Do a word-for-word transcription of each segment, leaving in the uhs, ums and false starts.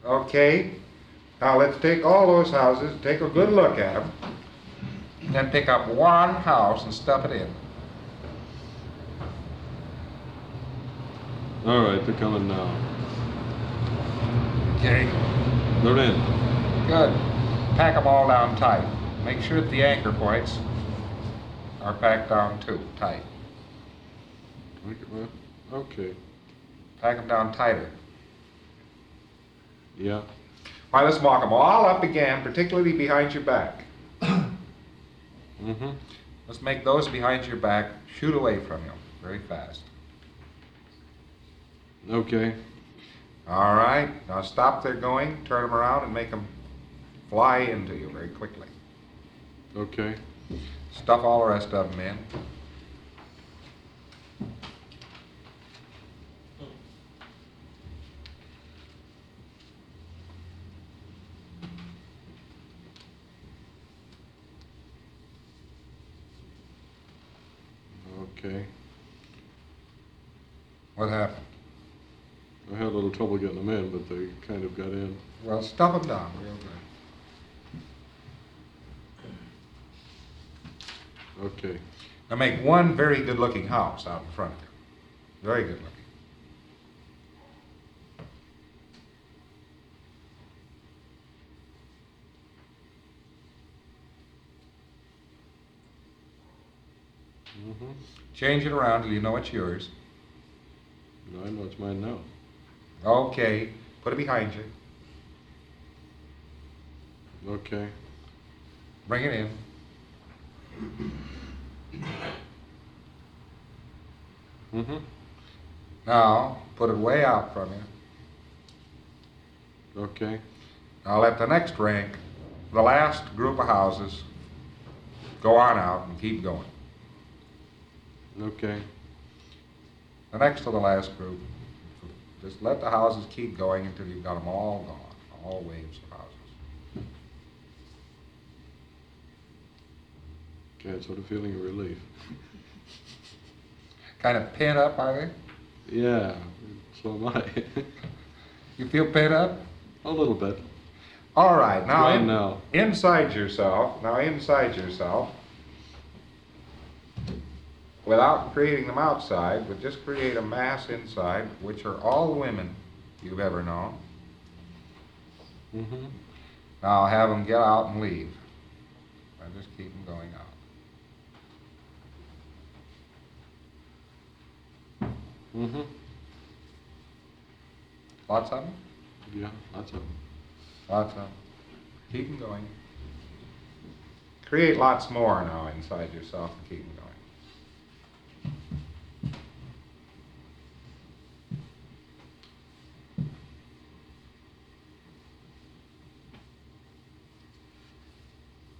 Okay. Now let's take all those houses, take a good look at them, and then pick up one house and stuff it in. All right, they're coming now. Okay. They're in. Good. Pack them all down tight. Make sure that the anchor points are packed down too, tight. Okay. Pack them down tighter. Yeah. All right, let's walk them all up again, particularly behind your back. Mm-hmm. Let's make those behind your back shoot away from you very fast. Okay. All right, now stop their going, turn them around, and make them fly into you very quickly. Okay. Stuff all the rest of them in. Okay. What happened? I had a little trouble getting them in, but they kind of got in. Well, stuff them down real good. Okay. Now make one very good-looking house out in front of you. Very good-looking. Mm-hmm. Change it around till you know it's yours. I know it's mine now. Okay, put it behind you. Okay. Bring it in. Mm-hmm. Now, put it way out from you. Okay. Now let the next rank, the last group of houses, go on out and keep going. Okay. The next to the last group, just let the houses keep going until you've got them all gone, all waves of houses. Okay, sort of feeling a relief. Kind of pent up, are they? Yeah, so am I. You feel pent up? A little bit. All right, now, Gone in- now. inside yourself, now inside yourself, without creating them outside, but just create a mass inside, which are all the women you've ever known. Mm-hmm. Now have them get out and leave. I just keep them going out. Mm-hmm. Lots of them? Yeah, lots of them. Lots of them. Keep them going. Create lots more now inside yourself and keep them going.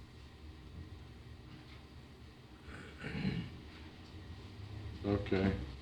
Okay.